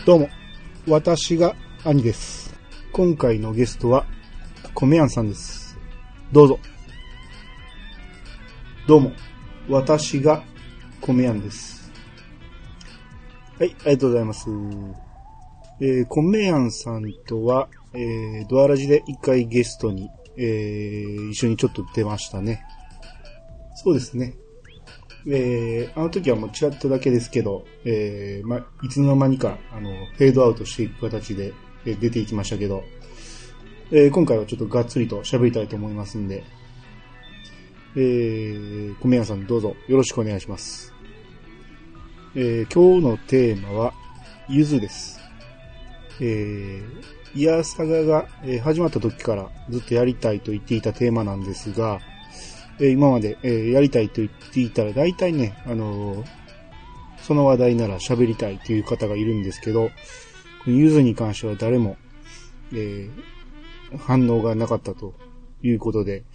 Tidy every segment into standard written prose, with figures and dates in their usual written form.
どうも、私が兄です。今回のゲストは、米庵さんです。どうぞ。どうも、私が米庵です。はい、ありがとうございます。米庵さんとは、ドアラジで一回ゲストに、一緒にちょっと出ましたね。そうですね。あの時はもうチラッとだけですけど、いつの間にか、フェードアウトしていく形で、出ていきましたけど、今回はちょっとがっつりと喋りたいと思いますんで、米屋さんどうぞよろしくお願いします。今日のテーマは、ゆずです。イヤサガが、始まった時からずっとやりたいと言っていたテーマなんですが、今まで、やりたいと言っていたら大体ね、その話題なら喋りたいという方がいるんですけど、ゆずに関しては誰も、反応がなかったということで、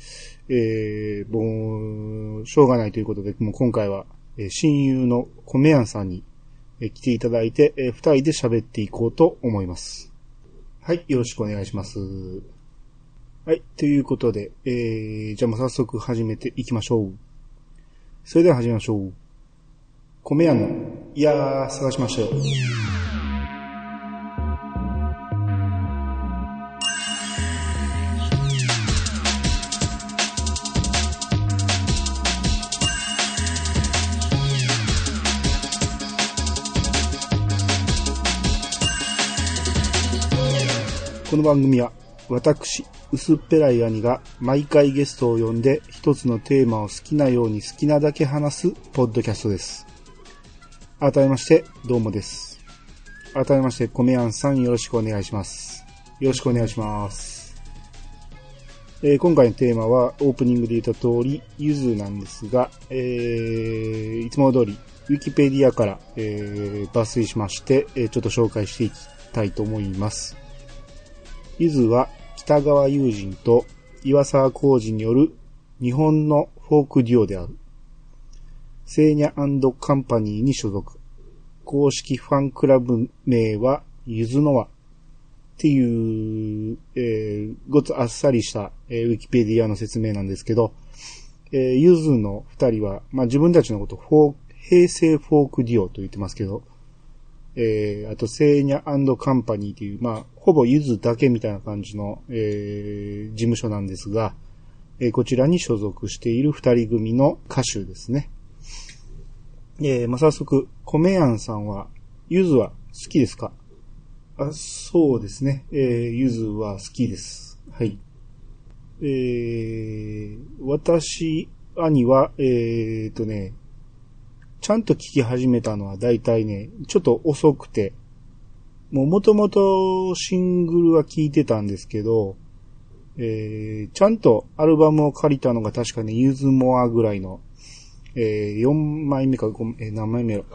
もう、しょうがないということで、もう今回は、親友の米庵さんに、来ていただいて、二人で喋っていこうと思います。はい、よろしくお願いします。はい、ということで、じゃあもう早速始めていきましょう。それでは始めましょう。米屋の、いやー、探しましたよ。この番組は、私、薄っぺらい兄が毎回ゲストを呼んで一つのテーマを好きなように好きなだけ話すポッドキャストです。改めまして、どうもです。改めまして、米庵さんよろしくお願いします。よろしくお願いします。今回のテーマはオープニングで言った通り、ゆずなんですが、いつも通り、ウィキペディアから、抜粋しまして、ちょっと紹介していきたいと思います。ゆずは、北川悠仁と岩沢浩二による日本のフォークデュオである。セーニャ&カンパニーに所属。公式ファンクラブ名はゆずの輪っていう、ごつあっさりした、ウィキペディアの説明なんですけど、ゆずの二人は、自分たちのことを平成フォークデュオと言ってますけど、あと、セーニャ&カンパニーという、ほぼゆずだけみたいな感じの、事務所なんですが、こちらに所属している二人組の歌手ですね。早速、米庵さんは、ゆずは好きですか？そうですね。ゆずは好きです。はい。私、兄は、ちゃんと聞き始めたのはだいたいね、ちょっと遅くて、もともとシングルは聞いてたんですけど、ちゃんとアルバムを借りたのが確かね、ユズモアぐらいの、4枚目か何枚目やろ。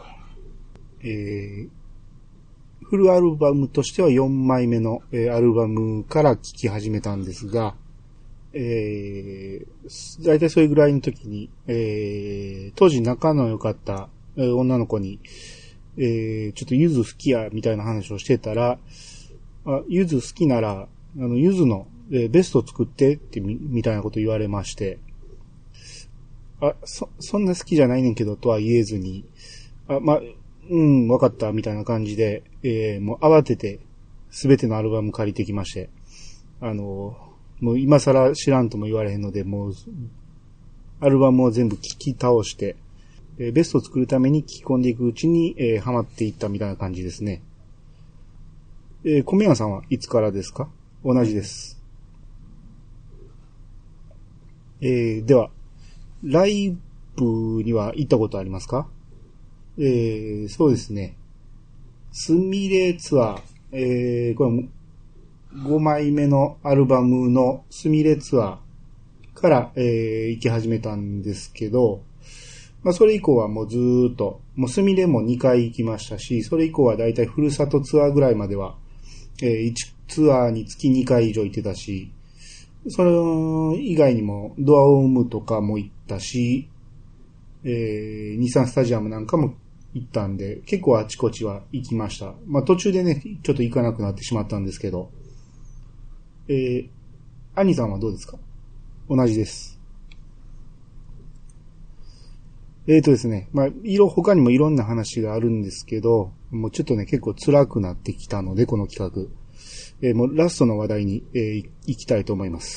フルアルバムとしては4枚目の、アルバムから聴き始めたんですが、だいたいそれぐらいの時に、当時仲の良かった、女の子に、ちょっとゆず好きや、みたいな話をしてたら、ゆず好きなら、ゆずの、ベスト作ってってみたいなこと言われまして、そんな好きじゃないねんけど、とは言えずに、わかった、みたいな感じで、もう慌てて、すべてのアルバム借りてきまして、もう今更知らんとも言われへんので、もう、アルバムを全部聞き倒して、ベストを作るために聞き込んでいくうちに、ハマっていったみたいな感じですね。米屋さんはいつからですか？同じです。では、ライブには行ったことありますか？そうですね。スミレツアー、これ5枚目のアルバムのスミレツアーから、行き始めたんですけど、それ以降はもうずーっと、もうスミレも2回行きましたし、それ以降はだいたいふるさとツアーぐらいまでは、1ツアーにつき2回以上行ってたし、それ以外にもドアオームとかも行ったし、日産スタジアムなんかも行ったんで、結構あちこちは行きました。まあ途中でね、ちょっと行かなくなってしまったんですけど、兄さんはどうですか？同じです。ですね、まあ他にもいろんな話があるんですけど、もうちょっとね、結構辛くなってきたので、この企画。もうラストの話題に、行きたいと思います。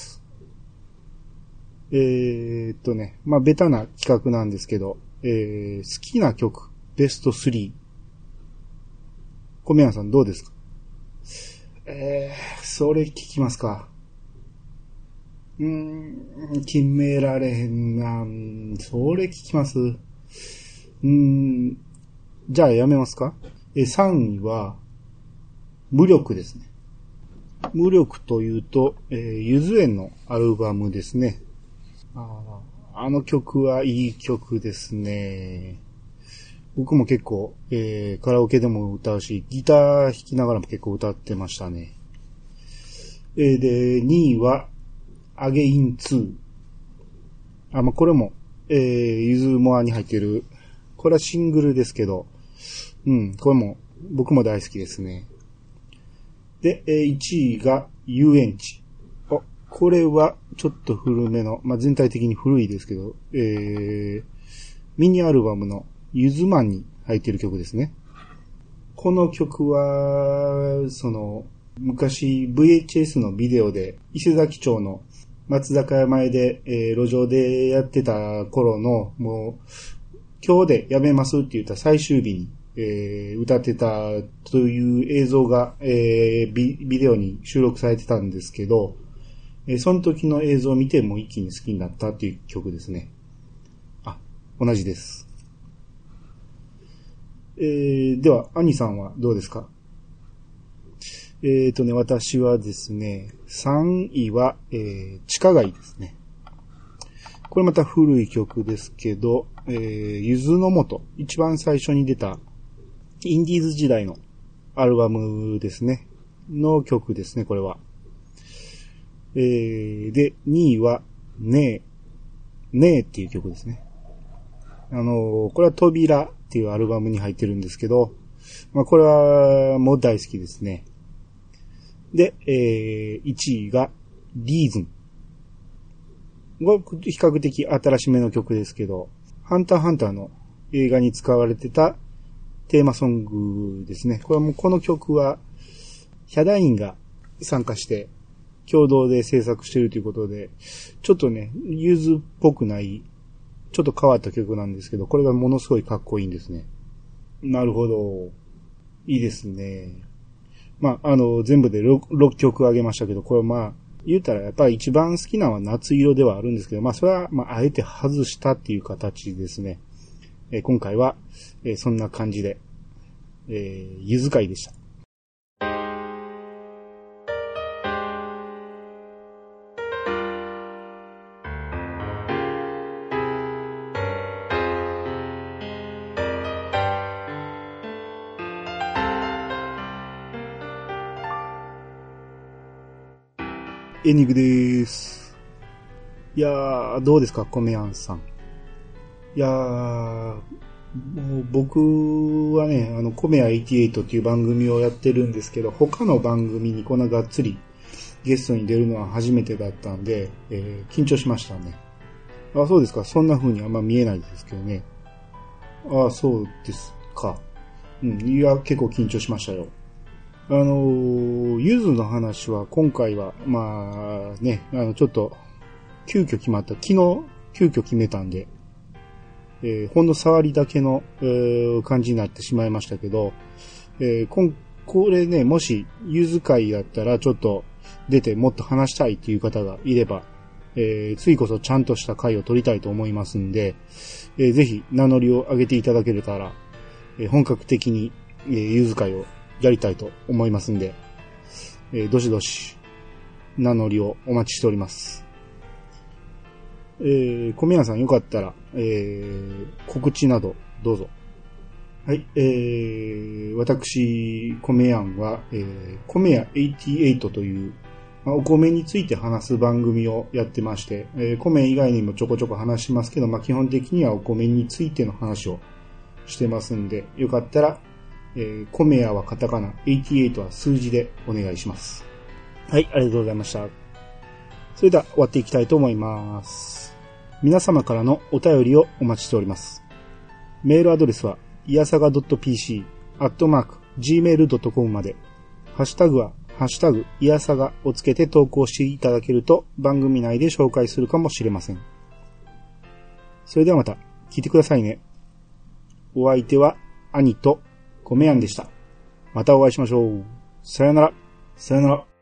まあベタな企画なんですけど、好きな曲、ベスト3。小宮さんどうですか？それ聞きますか。決められへんな。それ聞きます。じゃあやめますか。3位は、無力ですね。無力というと、ゆず園のアルバムですね。あの曲はいい曲ですね。僕も結構、カラオケでも歌うし、ギター弾きながらも結構歌ってましたね。で、2位は、アゲイン2。まあ、これも、ゆずモアに入ってる。これはシングルですけど、これも、僕も大好きですね。で、1位が、遊園地。これは、ちょっと古めの、まあ、全体的に古いですけど、ミニアルバムの、ゆずマンに入ってる曲ですね。この曲は、昔 VHS のビデオで、伊勢崎町の松坂屋前で、路上でやってた頃の、もう、今日でやめますって言った最終日に、歌ってたという映像が、ビデオに収録されてたんですけど、その時の映像を見てもう一気に好きになったっていう曲ですね。同じです。では、兄さんはどうですか？私はですね、3位は、地下街ですね。これまた古い曲ですけど、ゆずの素、一番最初に出た、インディーズ時代のアルバムですね。の曲ですね、これは。で、2位は、ねえっていう曲ですね。これは扉っていうアルバムに入ってるんですけど、まあこれはもう大好きですね。で、1位がリーズン。比較的新しめの曲ですけど、ハンターハンターの映画に使われてたテーマソングですね。これはもうこの曲はヒャダインが参加して共同で制作しているということで、ちょっとね、ユーズっぽくない、ちょっと変わった曲なんですけど、これがものすごいかっこいいんですね。なるほど。いいですね。まあ、全部で 6曲あげましたけど、これまあ、言うたらやっぱり一番好きなのは夏色ではあるんですけど、まあそれはまああえて外したっていう形ですね。今回は、そんな感じで、ゆず会でした。エンディングでーす。いやー、どうですか、コメヤンさん。いやー、もう僕はね、コメヤ88っていう番組をやってるんですけど、他の番組にこんながっつりゲストに出るのは初めてだったんで、緊張しましたね。そうですか、そんな風にあんま見えないですけどね。そうですか。いや、結構緊張しましたよ。ゆずの話は今回は、まあね、ちょっと、急遽決まった、昨日急遽決めたんで、ほんの触りだけの、感じになってしまいましたけど、これね、もし、ゆず会だったらちょっと出てもっと話したいっていう方がいれば、次こそちゃんとした会を取りたいと思いますんで、ぜひ名乗りを上げていただけれたら、本格的に、ゆず会をやりたいと思いますんで、どしどし名乗りをお待ちしております。小宮さんよかったら、告知などどうぞ。はい、私、コメヤンは、コメヤ88という、お米について話す番組をやってまして、米以外にもちょこちょこ話しますけど、基本的にはお米についての話をしてますんで、よかったら、コメヤはカタカナ、88は数字でお願いします。はい、ありがとうございました。それでは終わっていきたいと思います。皆様からのお便りをお待ちしております。メールアドレスは、いやさが .pc@gmail.com まで。ハッシュタグは、ハッシュタグ、いやさがをつけて投稿していただけると番組内で紹介するかもしれません。それではまた聞いてくださいね。お相手は兄とコメヤンでした。またお会いしましょう。さよなら。さよなら。